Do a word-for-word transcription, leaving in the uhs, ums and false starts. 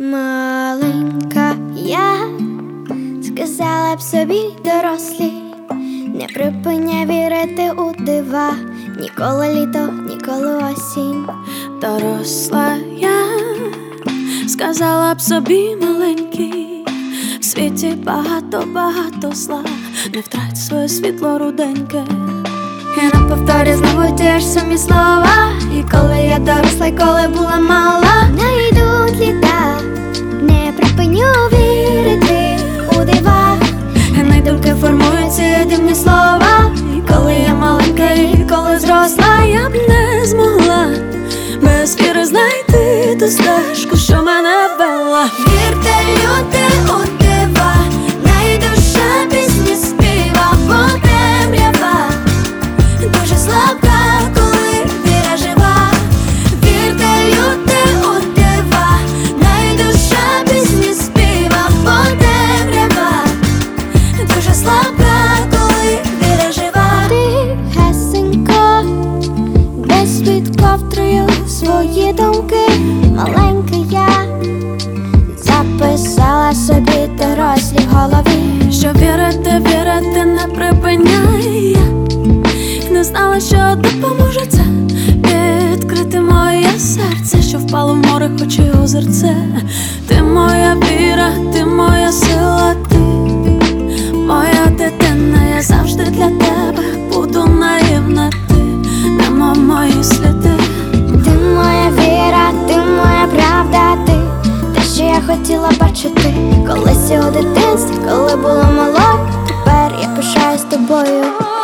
Маленька я сказала б собі дорослі, не припиняй вірити у дива, ніколи літо, ніколи осінь. Доросла я сказала б собі маленький, в світі багато-багато зла, не втрать своє світло руденьке. І на повторі знову ті ж самі слова. І коли я доросла, і коли була мала, не йдуть літа, не припиню вірити у дива. І на думки формують ці дивні слова. І коли я маленька, і коли зросла, я б не змогла без віри знайти ту стежку, що мене вела. Вірте, люди, у дива, найдуша пісні співа, бо темрява дуже слабка, коли віра жива. Вірте, люди, у дива, найдуша пісні співа, бо темрява дуже слабка, коли віра жива. Тихесенько, десь під ковдрою свої думки, маленька я записала собі дорослі в голові, що вірити, вірити не припиняй. Я не знала, що допоможе це, відкрити моє серце, що впало в море, хоч і озерце. Ти моя віра, ти моя сила, ти моя дитина, я завжди для тебе буду наївна, ти нема мої сліди. Ти моя віра, ти моя правда, ти те, що я хотіла бачити колись у дитинстві, коли була мала. Тепер я пишаюсь тобою.